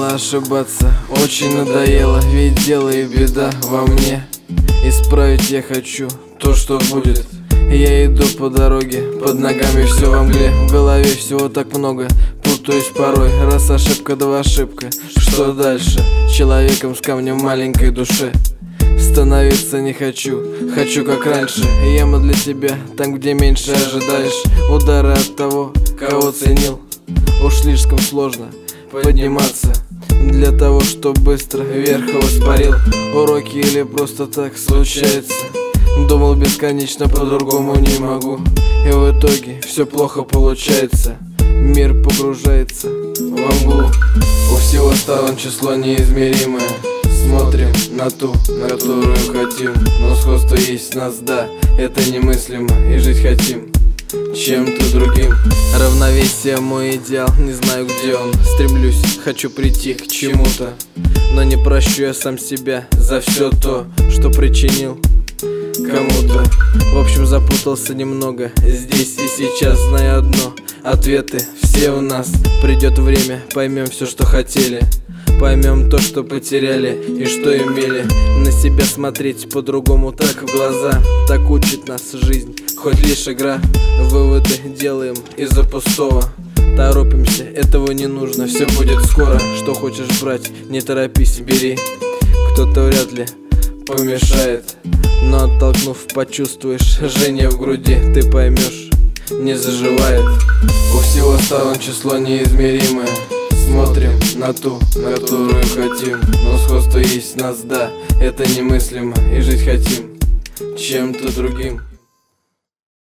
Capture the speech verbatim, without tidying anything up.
надоело ошибаться, очень надоело, ведь дело и беда во мне. Исправить я хочу то, что будет. Я иду по дороге, под ногами все во мгле, в голове всего так много, путаюсь порой. Раз ошибка, два ошибка, что дальше? Человеком с камнем в маленькой душе. Становиться не хочу, хочу как раньше. Яма для тебя, там где меньше ожидаешь. Удары от того, кого ценил. Уж слишком сложно подниматься для того, что быстро вверх воспарил. Уроки или просто так случается. Думал бесконечно, по-другому не могу. И в итоге все плохо получается. Мир погружается во мглу. У всего сторон число неизмеримое. Смотрим на ту, на которую хотим. Но сходство есть в нас, да, это немыслимо. И жить хотим чем-то другим. Равновесие мой идеал, не знаю где он. Стремлюсь, хочу прийти к чему-то, но не прощу я сам себя за все то, что причинил кому-то. В общем, запутался немного здесь и сейчас, знаю одно: ответы все у нас. Придет время, поймем все, что хотели. Поймем то, что потеряли и что имели. На себя смотреть по-другому, так в глаза. Так учит нас жизнь, хоть лишь игра. Выводы делаем из-за пустого. Торопимся, этого не нужно, все будет скоро. Что хочешь брать, не торопись, бери. Кто-то вряд ли помешает, но оттолкнув, почувствуешь жжение в груди. Ты поймешь, не заживает. У всего сторон число неизмеримое. Смотрим на ту, на которую хотим. Но сходство есть в нас, да, это немыслимо. И жить хотим чем-то другим.